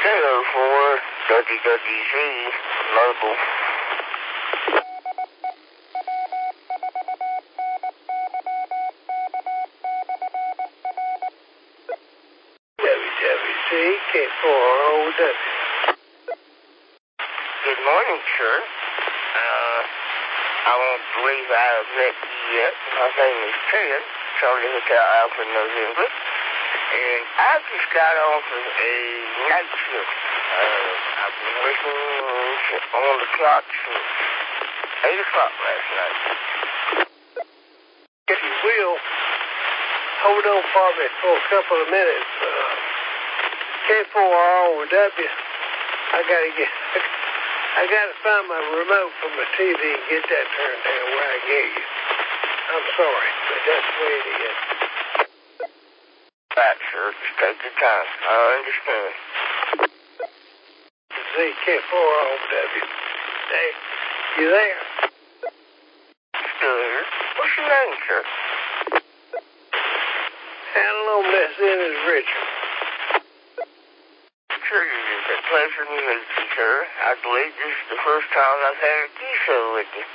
KO4 WWZ Local. WWZ K4OW. Good morning, sir. I won't believe I have met you yet. My name is Ted, Charlie Hotel Alpha November. And I just got off of a night shift. I've been working on the clock since 8 o'clock last night. If you will, hold on for me for a couple of minutes. K4OW. I gotta find my remote from my TV and get that turned down where I get you. I'm sorry, but that's the way it is. Right, sir. Just take your time. I understand. K4OW. Hey, you there? Still here. What's your name, sir? Hello, Miss Ennis Richard. Sure, it is a pleasure to meet you, sir. I believe this is the first time I've had a tea show with you.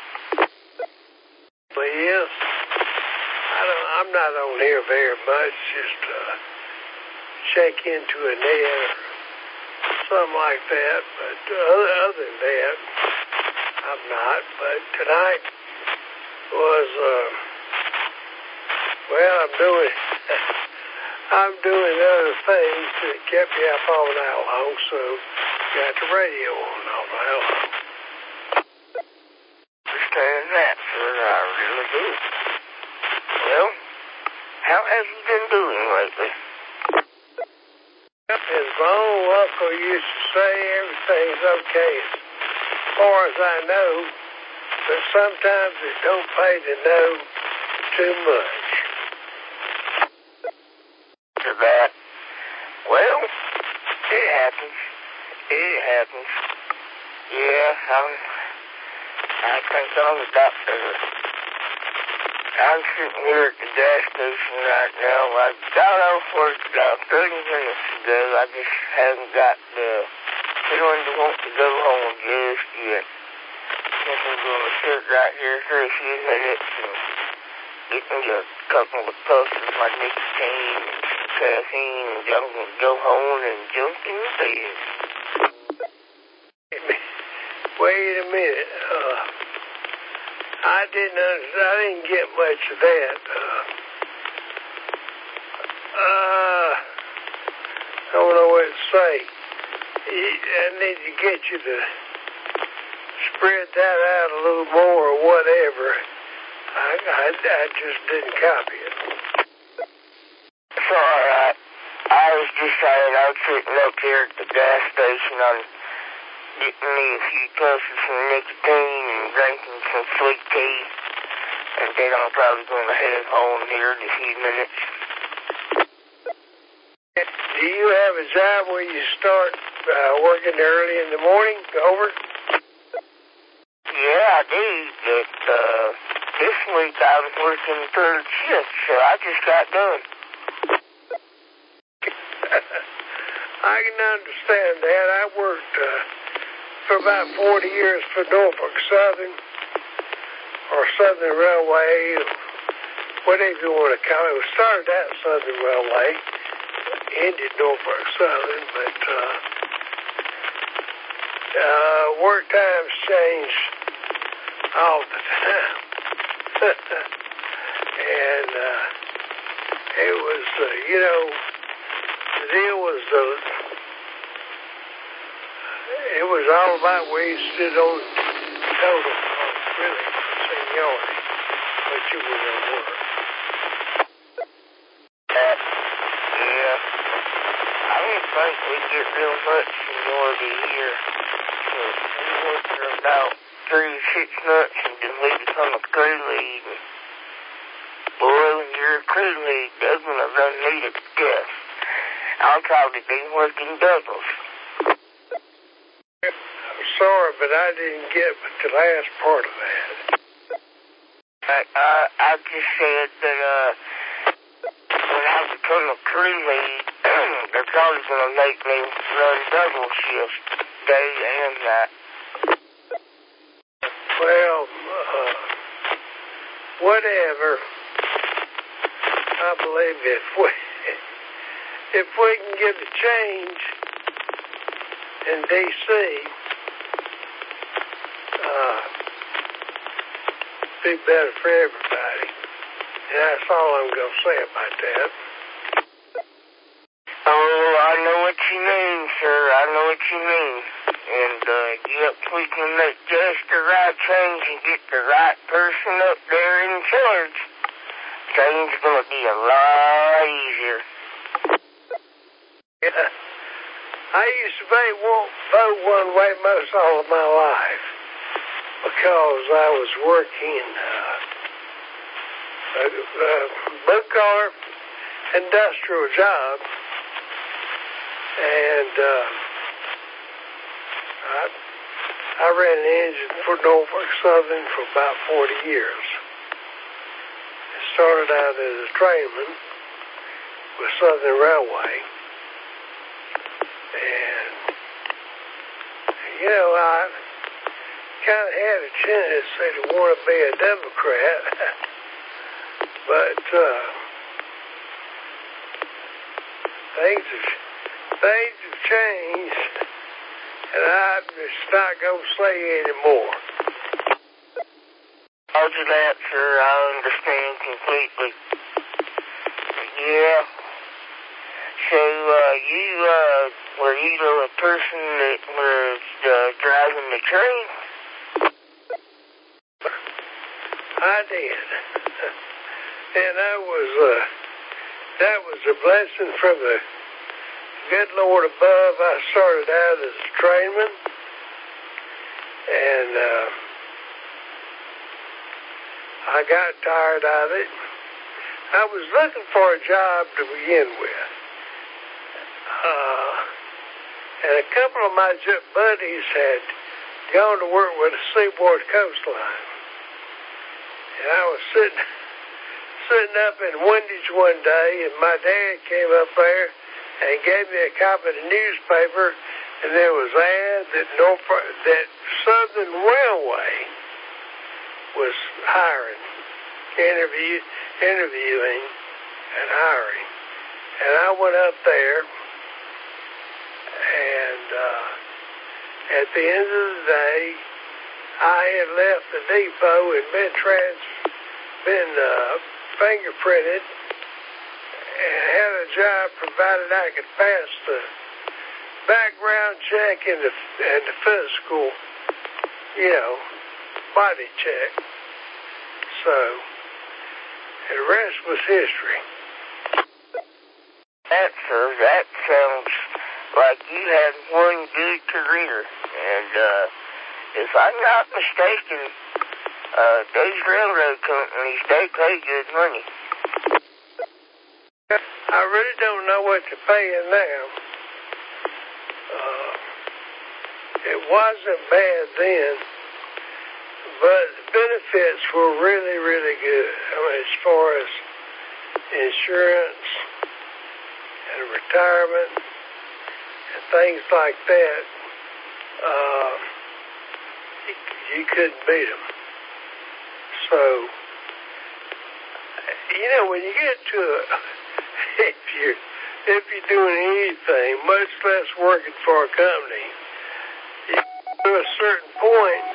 Well, yes. I'm not on here very much. Just check into a net or something like that. But other than that, I'm not. But tonight was, well, I'm doing other things that kept me up all night long, so got the radio on all night long. Understand that, sir. I really do. Well, how have you been doing lately? As my old uncle used to say, everything's okay as far as I know, but sometimes it don't pay to know too much. To that, well, it happens. It happens. Yeah, I think I'm the doctor. I'm sitting here at the gas station right now. I got off work about 30 minutes ago. I just haven't got the feeling to want to go home just yet. Guess I'm going to sit right here for a few minutes and get me a couple of puffs of my nicotine and some caffeine, and I'm going to go home and jump in bed. Wait a minute. I didn't get much of that. I don't know what to say. I need to get you to spread that out a little more or whatever. I just didn't copy it. It's all right. I was just saying I was sitting up here at the gas station. I'm getting me a few puffs of some nicotine and drinking some sweet tea. And then I'm probably going to head home here in a few minutes. Do you have a job where you start working early in the morning? Over? Yeah, I do. But this week I was working third shift, so I just got done. I can understand that. I worked for about 40 years for Norfolk Southern or Southern Railway, whatever you want to call it. It started out Southern Railway, ended Norfolk Southern, but work times change all the time. And it was, the deal was it was all about where you stood on total, really, seniority, but you were going to work. Yeah. I don't think we get real much seniority here. So we work for about 3 to 6 months and then we become a crew lead. And boy, when you're a crew lead, they're going to run me to death. I'll probably be working doubles. I'm sorry, but I didn't get the last part of that. I just said that when I become a crew lead, they're probably going to make me run double shifts, day and night. Well, whatever. I believe if we can get a change in D.C., be better for everybody. And that's all I'm going to say about that. Oh, I know what you mean, sir. I know what you mean. And, yep, we can make just the right change and get the right person up there in charge. Change is going to be a lot easier. Yeah. I used to vote one way most all of my life because I was working a blue-collar industrial job, and I ran an engine for Norfolk Southern for about 40 years. I started out as a trainman with Southern Railway, and I kind of had a tendency to want to be a Democrat, but things have changed, and I'm just not going to say anymore. Roger that, sir. I understand completely. Yeah. So, were you the person that was driving the train? I did. And that was a blessing from the good Lord above. I started out as a trainman, and I got tired of it. I was looking for a job to begin with. And a couple of my buddies had gone to work with the Seaboard Coastline. And I was sitting up in Windage one day, and my dad came up there and gave me a copy of the newspaper, and there was an ad that Southern Railway was hiring, interviewing and hiring. And I went up there, and at the end of the day, I had left the depot and been fingerprinted and had a job provided I could pass the background check and the physical, body check. So, the rest was history. That sounds like you had one good career. And, if I'm not mistaken, those railroad companies, they pay good money. I really don't know what they're paying now. It wasn't bad then, but the benefits were really, really good. I mean, as far as insurance and retirement and things like that, you couldn't beat them. So, when you get to if you're doing anything, much less working for a company, you get to a certain point,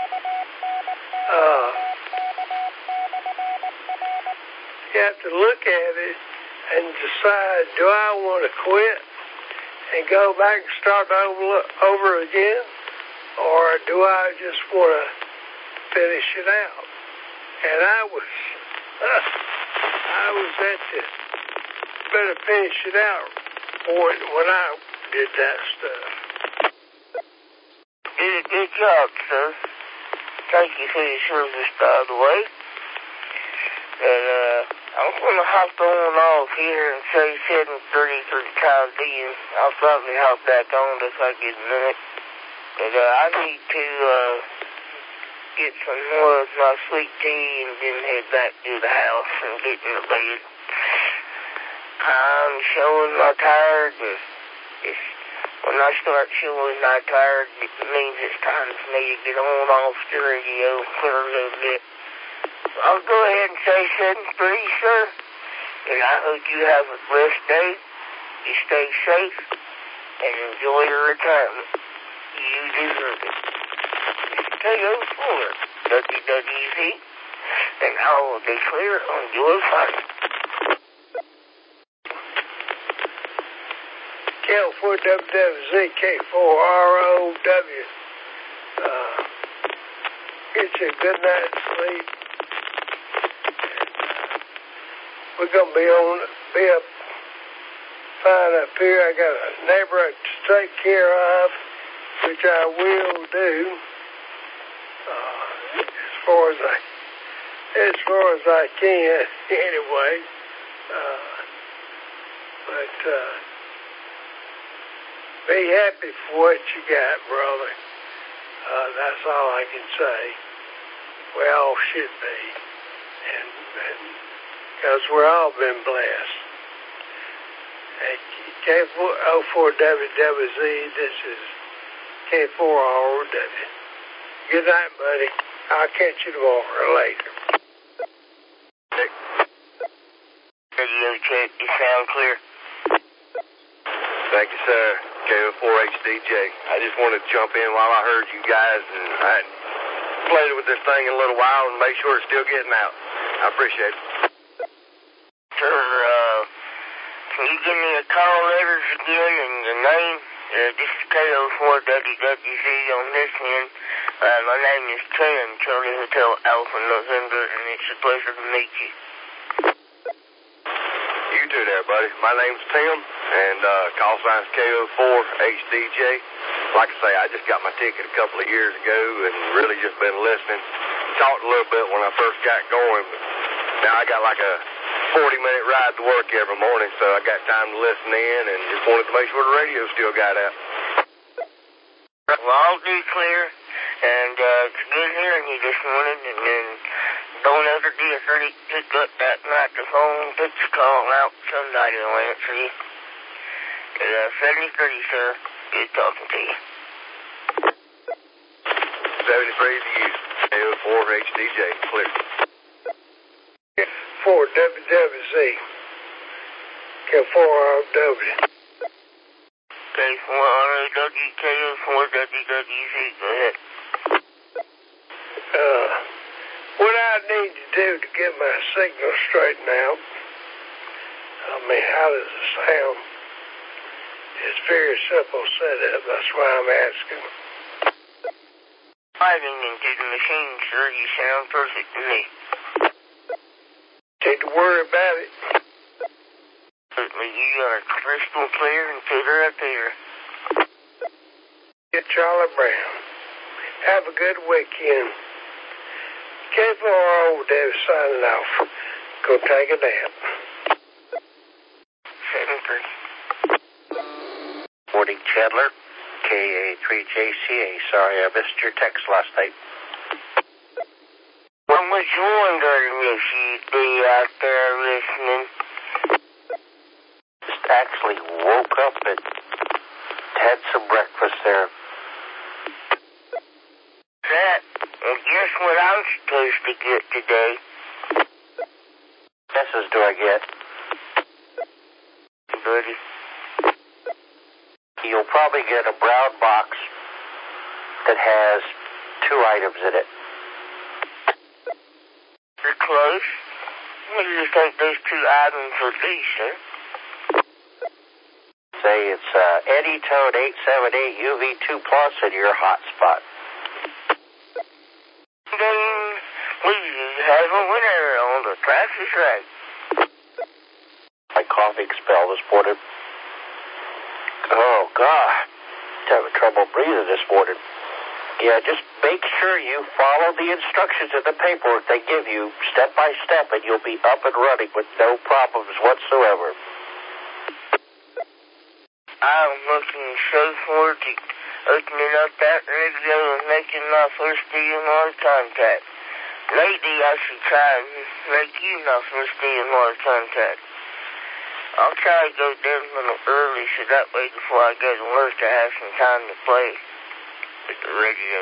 you have to look at it and decide, do I want to quit and go back and start over again? Or do I just want to finish it out? And I was at the better finish it out point when I did that stuff. Did a good job, sir. Thank you for your service, by the way. And, I'm going to hop on off here and say 7:30 for the time being. I'll probably hop back on if I get a minute. But, I need to, get some more of my sweet tea and then head back to the house and get in the bed. I'm showing my tired. When I start showing my tired, it means it's time for me to get on off the radio for a little bit. I'll go ahead and say 7-3, sir. And I hope you have a blessed day. You stay safe and enjoy your retirement. You deserve it. KO4, WWZ, and I will declare on your fire. KO4 WWZ, K4ROW. Get you a good night's sleep. We're going to be up fine up here. I got a neighbor to take care of, which I will do as far as I can anyway. But be happy for what you got, brother. That's all I can say. We all should be. And because we're all been blessed. K4WWZ, this is K4ROW. Good night, buddy. I'll catch you tomorrow or later. Radio check, you sound clear. Thank you, sir. KO4HDJ. I just wanted to jump in while I heard you guys, and I hadn't played with this thing in a little while and make sure it's still getting out. I appreciate it. Sir, can you give me a call letters again and the name? This is KO4WWZ on this end. My name is Tim, Charlie Hotel Alpha November, and it's a pleasure to meet you. You too there, buddy. My name's Tim, and call sign's KO4HDJ. Like I say, I just got my ticket a couple of years ago and really just been listening. Talked a little bit when I first got going, but now I got like a 40-minute ride to work every morning, so I got time to listen in and just wanted to make sure the radio still got out. Well, I'll do clear, and it's good hearing you this morning, and then don't ever be afraid to pick up that microphone, pick the call out, somebody will answer you. 73, sir. Good talking to you. 73 to you. KO4HDJ. Clear. 4WWZ. K4ROW. K4ROW, KO4WWZ. Go ahead. What I need to do to get my signal straightened out, how does it sound? It's very simple setup. That's why I'm asking. Driving into the machine, sir. You sound perfect to me. Need to worry about it. Certainly, you are crystal clear and Peter up here. Get Charlie Brown. Have a good weekend. K4ROW signing off. Go take a nap. 7-3. Morning, Chandler. KA3JCA. Sorry, I missed your text last night. I was wondering if you'd be out there listening. Just actually woke up and had some breakfast there. Well, guess what I'm supposed to get today? Guesses do I get? Buddy. You'll probably get a brown box that has 2 items in it. You're close. What do you think those 2 items would be, sir? Say it's Eddie-Tone 878 UV2 Plus and your hotspot. Then we have a winner on the Price is Right. My coughing spell this morning. Oh, God. Having trouble breathing this morning. Yeah, just make sure you follow the instructions in the paperwork they give you step by step, and you'll be up and running with no problems whatsoever. I'm looking so forward to opening up that radio and making my first DMR contact. Maybe I should try and make you my first DMR contact. I'll try to go down a little early so that way before I go to work I have some time to play with the radio.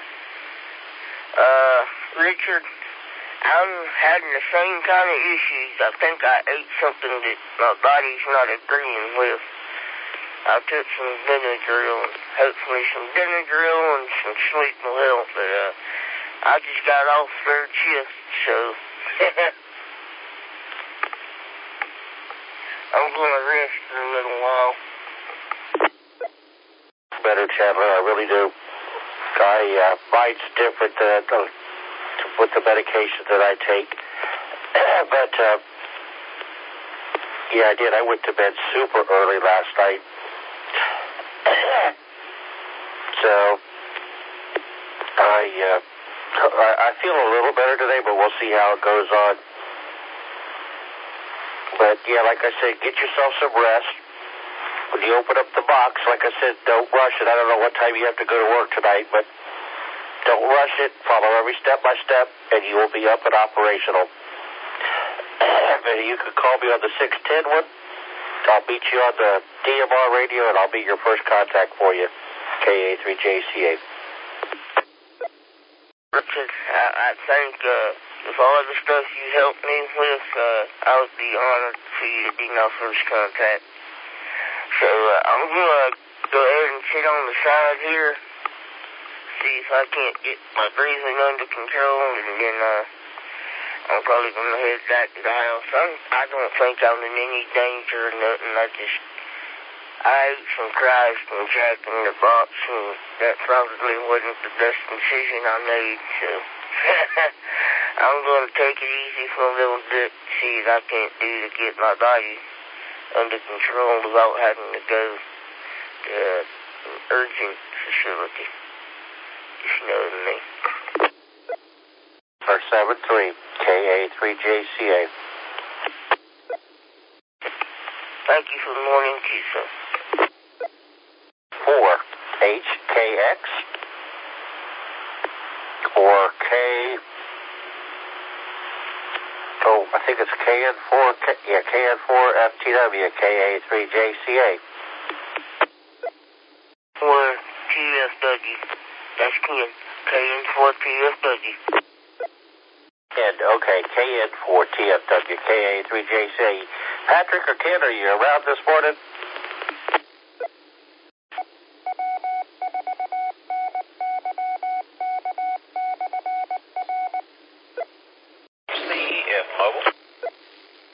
Richard, I'm having the same kind of issues. I think I ate something that my body's not agreeing with. I took some Benadryl, and hopefully some Benadryl and some sleep will help, but I just got off third shift, so I'm going to rest for a little while. Better, Chandler, I really do. Mine's different with the medication that I take. But, yeah, I did. I went to bed super early last night. So, I feel a little better today, but we'll see how it goes on. But, yeah, like I said, get yourself some rest. When you open up the box, like I said, don't rush it. I don't know what time you have to go to work tonight, but don't rush it. Follow every step by step, and you will be up and operational. You can call me on the 610 one. I'll meet you on the DMR radio, and I'll be your first contact for you. KA3JCA. Richard, I think with all of the stuff you helped me with, I would be honored for you to be my first contact. So I'm going to go ahead and sit on the side here, see if I can't get my breathing under control, and then I'm probably going to head back to the house. I don't think I'm in any danger or nothing. I ate some fries from Jack in the Box, and that probably wasn't the best decision I made, so I'm going to take it easy for a little bit, see what I can't do to get my body under control without having to go to an urgent facility. If you know what I mean. 473 KA3JCA. Thank you for the morning tea, sir. 4HKX or K. Oh, I think it's KN4. Yeah, KN4FTW, KA3JCA. 4TFW. That's Ken. KN4TFW. And okay, KN4TFW, KA3JCA. Patrick or Ken, are you around this morning?